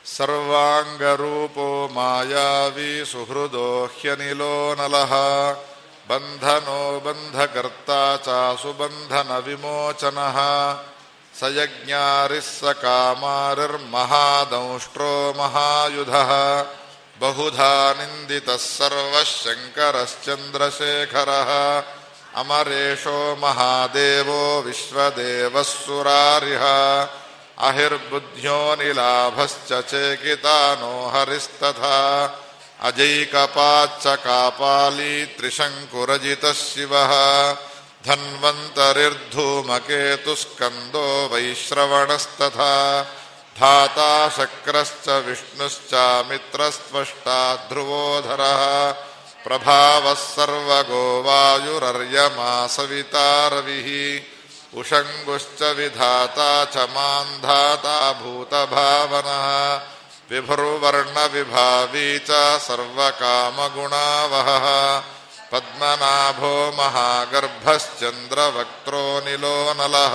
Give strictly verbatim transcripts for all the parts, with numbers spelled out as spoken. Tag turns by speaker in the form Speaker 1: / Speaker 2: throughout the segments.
Speaker 1: सर्वांगरूपो मायावी सुहृदो ह्यनिलो नलः बंधनो बंधकर्ता चासु बंधन विमोचनः स यज्ञारिः स कामारिर्महादंष्ट्रो महायुधः बहुधा निन्दितः सर्वः शङ्करश्चन्द्रशेखरः अमरेशो महादेवो विश्वदेवः सुरारिः अहिर्बुद्ध्यो निलाभश्च चेकितानो हरिस्तथा अजैकपाच्च कापाली त्रिशङ्कुरजितः शिवः धन्वन्तरिर्धूमकेतुस्कन्दो वैश्रवणस्तथा धाता शक्रश्च विष्णुश्च मित्रस्त्वष्टा ध्रुवोधरः प्रभावः सर्वगो वायुरर्यमा सविता रविः उषङ्गुश्च विधाता च मान्धाता भूतभावनः विभुर्वर्णविभावी च सर्वकामगुणावहः पद्मनाभो महागर्भश्चन्द्रवक्त्रो निलो नलः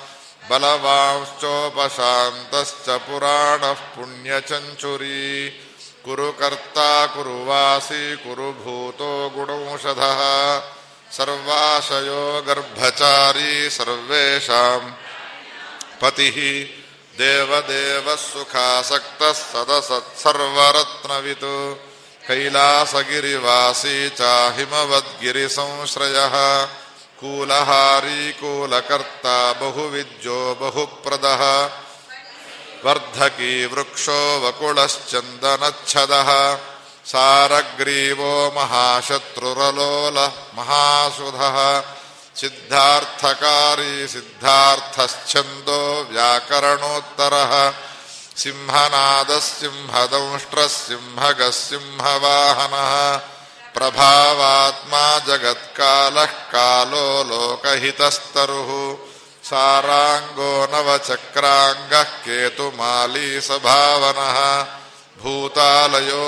Speaker 1: बलवांश्चोपशान्तश्च पुराणः पुण्यचञ्चुरी कुरुकर्ता कुरुवासी कुरुभूतो गुणौषधः सर्वाशयो गर्भचारी सर्वेषां पतिः देवदेवः सुखासक्तः सदसत्सर्वरत्नवित् कैलासगिरिवासी चाहिमवद्गिरिसंश्रयः कूलहारी कूलकर्ता बहुविद्यो बहुप्रदः वर्धकी वृक्षो वकुलश्चन्दनच्छदः सारग्रीवो महाशत्रुरलोलः महासुधः सिद्धार्थकारी सिद्धार्थश्छन्दो व्याकरणोत्तरः सिंहनादः सिंहदंष्ट्रः सिंहगः सिंहवाहनः प्रभावात्मा जगत्कालः कालो लोकहितस्तरुः सारांगो नवचक्रांगः केतुमाली सभावनः भूतालयो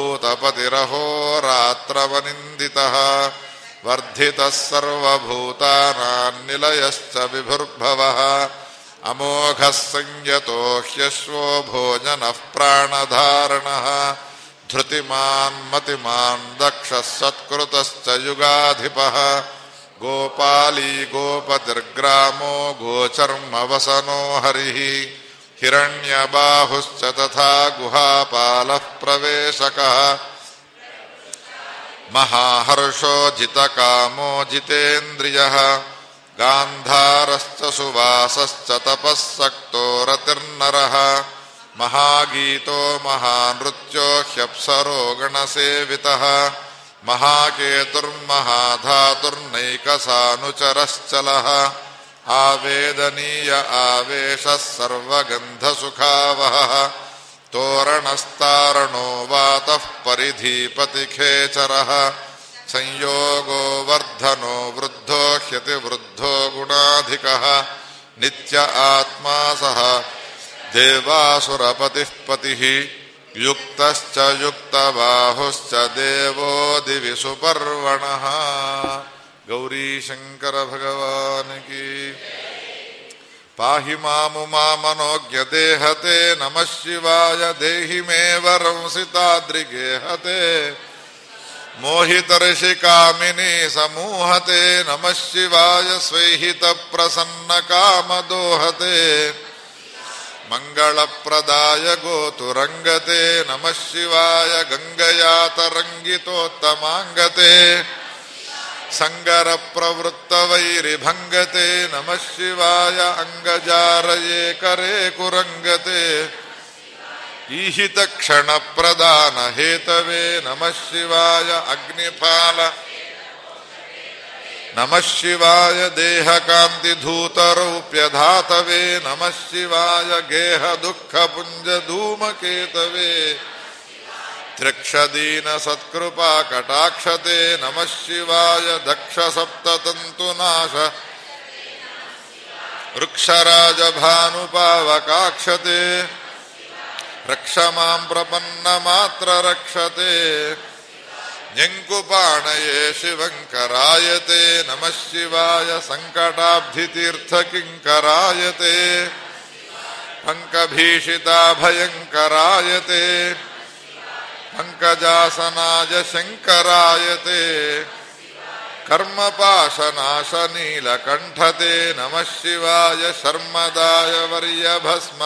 Speaker 1: भूतपतिरहोरात्रवनिन्दितः वर्धितः सर्वभूतानां निलयश्च विभुर्भवः अमोघः संयतो ह्यश्वो भोजनः प्राणधारणः धृतिमान् मतिमान् दक्षः सत्कृतश्च युगाधिपः गोपाली गोपतिर्ग्रामो गोचर्मवसनो हरिः हिरण्यबाहुश्च तथा गुहापालः प्रवेशकः महाहर्षो जितकामो जितेन्द्रियः गान्धारश्च सुवासश्च तपःसक्तो रतिर्नरः महागीतो महानृत्यो ह्यप्सरो गणसेवितः महाकेतुर्महाधातुर्नैकसानुचरश्चलः आवेदनीय आवेशः सर्वगन्धसुखावहः तोरणस्तारणो वातः परिधीपतिखेचरः संयोगो वर्धनो वृद्धो ह्यतिवृद्धो गुणाधिकः नित्य आत्मा सह देवासुरपतिः पतिः युक्तश्च युक्तबाहुश्च देवो दिवि सुपर्वणः। गौरी शंकर भगवान की। पाहि मामुमा मनोज्ञदेहते नमः शिवाय देहि मे वरं सिताद्रिगेहते मोहितर्षिकामिनी समूहते नमः शिवाय स्वैहित प्रसन्न कामदोहते मंगलप्रदाय गोतुरंगते नमः शिवाय गंगया तरंगितोत्तमांगते संगर प्रवृत्त वैरिभंगते नमः शिवाय अंगजारये करे कुरंगते ईहित क्षण प्रदान हेतवे नमः शिवाय अग्निपाल नमः शिवाय देह कांति धूतरौप्य धातवे नमः शिवाय गेह दुख पुंज धूमकेतवे त्रिक्षदीन सत्कृपा कटाक्षते नमः शिवाय दक्ष सप्ततंतुनाश वृक्षराज भानुपावकाक्षते रक्षमां प्रपन्न मात्र रक्षते न्यंकुपाणये शिवंकरायते नमः शिवाय संकटाब्धितीर्थ किंकरायते ಪಂಕಭೀಷಿತಾಭಯಂಕರಾಯತೆ ಪಂಕಜಾಸನಾಯ ಶಂಕರಾಯತೆ ಕರ್ಮಪಾಶನಾಶನೀಲಕಂಠತೆ ನಮಃ ಶಿವಾಯ ಶರ್ಮದಾಯ ವರ್ಯಭಸ್ಮ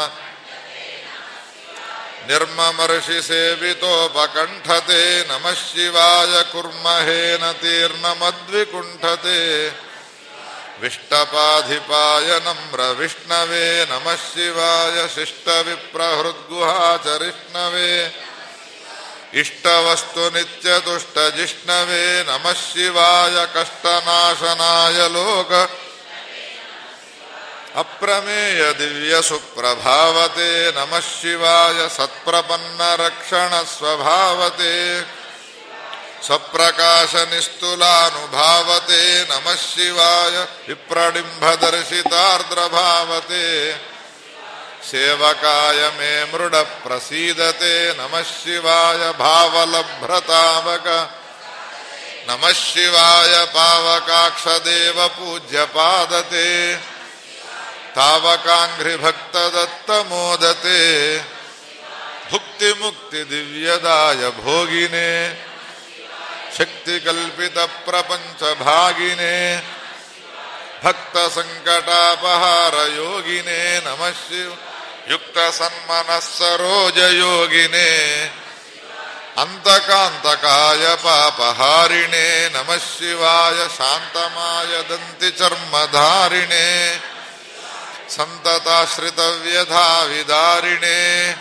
Speaker 1: ನಿರ್ಮಮರ್ಷಿ ಸೇವಿತೋಪಕಂಠತೆ ನಮಃ ಶಿವಾಯ ಕುರ್ಮಹೇನ ತೀರ್ಣಮದ್ವಿಕುಂಠತೆ ವಿಷ್ಟಪಾಧಿಪಾಯ ನಮ್ರ ವಿಷ್ಣವೇ ನಮಃ ಶಿವಾಯ ಶಿಷ್ಟವಿಪ್ರಹೃದ್ಗುಹಾಚರಿಷ್ಣವೇ ಇಷ್ಟವಸ್ತು ನಿತ್ಯತುಷ್ಟ ಜಿಷ್ಣವೇ ನಮಃ ಶಿವಾಯ ಕಷ್ಟನಾಶನಾಯ ಲೋಕ ಅಪ್ರಮೇಯ ದಿವ್ಯ ಸುಪ್ರಭಾವತೆ ನಮಃ ಶಿವಾಯ ಸತ್ಪ್ರಪನ್ನ ರಕ್ಷಣ ಸ್ವಭಾವತೆ ಸ್ವಪ್ರಕಾಶ ನಿಸ್ತುಲಾನುಭಾವತೆ ನಮಃ ಶಿವಾಯ ವಿಪ್ರಡಿಂಬದರ್ಶಿತಾರ್ದ್ರಭಾವತೆ ಸೇವಕಾಯ ಮೇ ಮೃಡ ಪ್ರಸೀದತೆ ನಮಃ ಶಿವಾಯ ಭಾವಲಭ್ರತಾವಕ ನಮಃ ಶಿವಾಯ ಪಾವಕಾಕ್ಷದೇವ ಪೂಜ್ಯ ಪಾದತೆ ತಾವಕಾಂಘ್ರಿ ಭಕ್ತ ದತ್ತ ಮೋದತೆ ಭುಕ್ತಿ ಮುಕ್ತಿ ದಿವ್ಯದಾಯ ಭೋಗಿನೇ ಶಕ್ತಿ ಕಲ್ಪಿತ ಪ್ರಪಂಚ ಭಾಗಿನೇ ಭಕ್ತ ಸಂಕಟಾಪಹಾರ ಯೋಗಿನೇ ನಮಃ ಶಿವ ಯುಕ್ತ ಸನ್ಮನಸ್ಸರೋಜ ಯೋಗಿನೇ ಅಂತಕಾಂತಕಾಯ ಪಾಪಹಾರಿಣೇ ನಮಃ ಶಿವಾಯ ಶಾಂತಮಾಯ ದಂತಿ ಚರ್ಮಧಾರಿಣೇ ಸಂತತಾಶ್ರಿತ ವ್ಯಧಾವಿದಾರಿಣೇ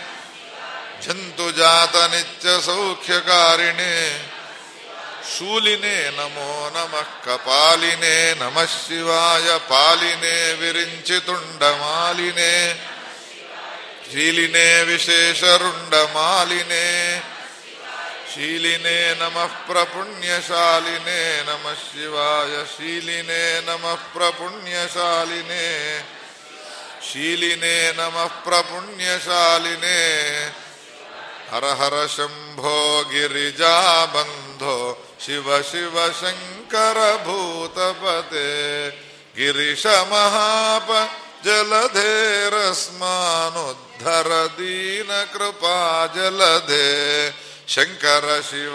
Speaker 1: ಜಂತುಜಾತ ನಿತ್ಯ ಸೌಖ್ಯಕಾರಿಣೇ ಶೂಲಿನೇ ನಮೋ ನಮಃ ಕಪಾಲಿನೇ ನಮಃ ಶಿವಾಯ ಪಾಲಿನೇ ವಿರಿಂಚಿತುಂಡಮಾಲಿನೇ ಶೀಲಿನೇ ವಿಶೇಷರುಂಡಮಾಲಿನೇ ಶೀಲಿನೇ ನಮಃ ಪ್ರಪುಣ್ಯಶಾಲಿನೇ ನಮಃ ಶಿವಾಯ ಶೀಲಿನೇ ನಮಃ ಪ್ರಪುಣ್ಯಶಾಲಿನೇ ಶೀಲಿನೇ ನಮಃ ಪ್ರಪುಣ್ಯಶಾಲಿನೇ ಹರ ಹರ ಶಂಭೋ ಗಿರಿಜಾ ಬಂಧೋ ಶಿವ ಶಿವ ಶಂಕರ ಭೂತಪತೆ ಗಿರೀಶ ಮಹಾಪ ಜಲಧೇರಸ್ಮಾನುದ್ಧರ ದೀನ ಕೃಪಾ ಜಲಧೇ ಶಂಕರ ಶಿವ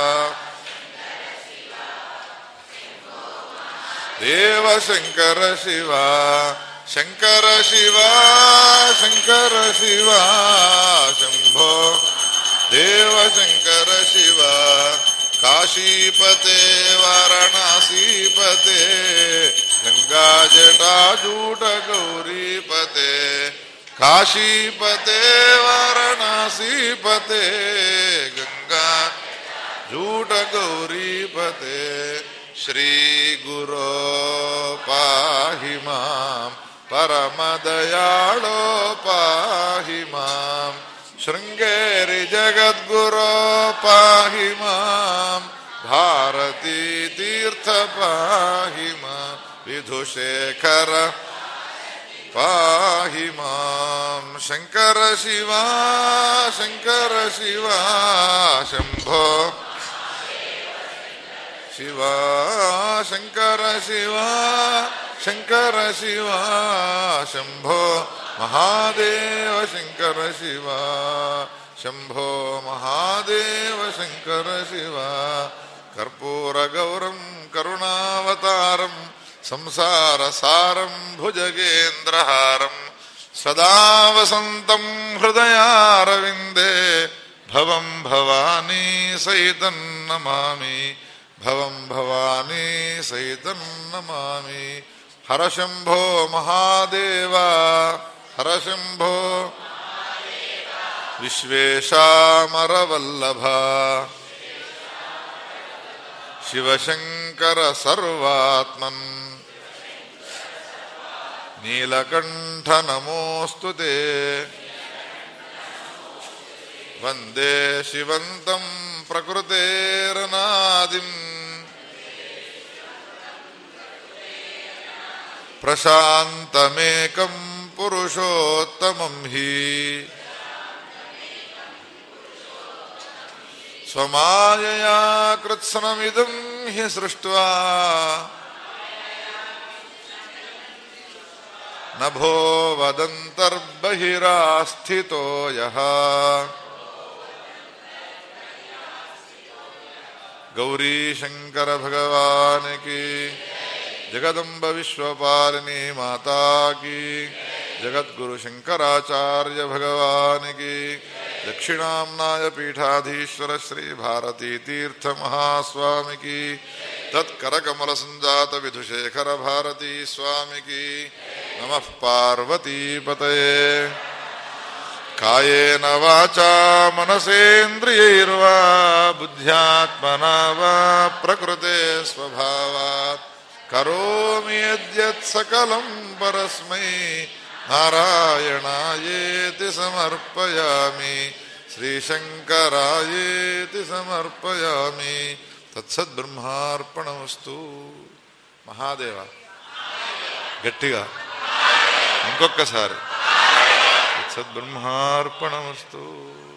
Speaker 1: ದೇವ ಶಂಕರ ಶಿವ ಶಂಕರ ಶಿವ ಶಂಕರ ಶಿವ ಶಂಭೋ ದೇವ ಶಂಕರ ಶಿವ ಕಾಶೀಪತೆ ವಾರಣಾಸೀಪತೆ ಗಂಗಾ ಜಟಾಜೂಟ ಗೌರೀಪತೆ ಕಾಶೀಪತೆ ವಾರಣಾಸೀಪತೆ ಗಂಗಾ ಜೂಟ ಗೌರೀಪತೆ ಶ್ರೀ ಗುರೋ ಪಾಹಿ ಮಾಂ ಪರಮದಯಾಳೋ ಪಾಹಿ ಮಾಂ ಶೃಂಗೇರಿ ಜಗದ್ಗುರೋ ಪಾಹಿ ಮಾಂ ಭಾರತೀ ತೀರ್ಥ ಪಾಹಿ ಮಾಂ ವಿಧುಶೇಖರ ಪಾಹಿ ಮಾಂ ಶಂಕರ ಶಿವ ಶಂಕರ ಶಿವ ಶಂಭೋ ಶಿವ ಶಂಕರ ಶಿವ ಶಂಕರ ಶಿವ ಶಂಭೋ ಮಹಾದೇವ ಶಂಕರ ಶಿವ ಶಂಭೋ ಮಹಾದೇವ ಶಂಕರ ಶಿವ ಕರ್ಪೂರ ಗೌರಂ ಕರುಣಾವತಾರಂ ಸಂಸಾರ ಸಾರಂ ಭುಜಗೇಂದ್ರಹಾರಂ ಸದಾ ವಸಂತಂ ಹೃದಯಾರವಿಂದೇ ಭವಂ ಭವಾನಿ ಸಹಿತಂ ನಮಾಮಿ ಭವಂ ಭವಾನಿ ಸಹಿತಂ ನಮಾಮಿ ಹರ ಶಂಭೋ ಮಹಾದೇವ ಹರ ಶಂಭೋ ವಿಶ್ವೇಶಾಮರವಲ್ಲಭ ಶಿವಶಂಕರ ಸರ್ವಾತ್ಮನ್ ನೀಲಕಂಠ ನಮೋಸ್ತುತೆ ವಂದೇ ಶಿವಂತಂ ಪ್ರಕೃತೇರನಾದಿಂ ಪ್ರಶಾಂತಮೇಕಂ ಪುರುಷೋತ್ತಮಂ ಹಿ ಸ್ವಮಾಯಯಾ ಕೃತ್ಸ್ನಮಿದಂ ಹಿ ಸೃಷ್ಟ್ವಾ నభో వదంతర్బహిరాస్థితో యః గౌరీ శంకర భగవాన్ కి జగదంబ విశ్వపాలిని మాతా కి జగద్గురు శంకరాచార్య భగవాన్ కి దక్షిణాంనాయ పీఠాధీశ్వర శ్రీ భారతీ తీర్థ మహాస్వామికి తత్కరకమల సంజాత విధుశేఖర భారతీ స్వామికి నమః పార్వతీపతయే. కాయేన వాచా మనసేంద్రియైర్వా బుద్ధ్యాత్మనా వా ప్రకృతే స్వభావాత్ కరోమి యద్యత్ సకలం పరస్మై నారాయణాయేతి సమర్పయామి శ్రీశంకరాయేతి సమర్పయామి. తత్సద్బ్రహ్మార్పణమస్తు. మహాదేవ గట్టిగా ఇంకొక్కసారి. తత్సద్బ్రహ్మార్పణమస్తు.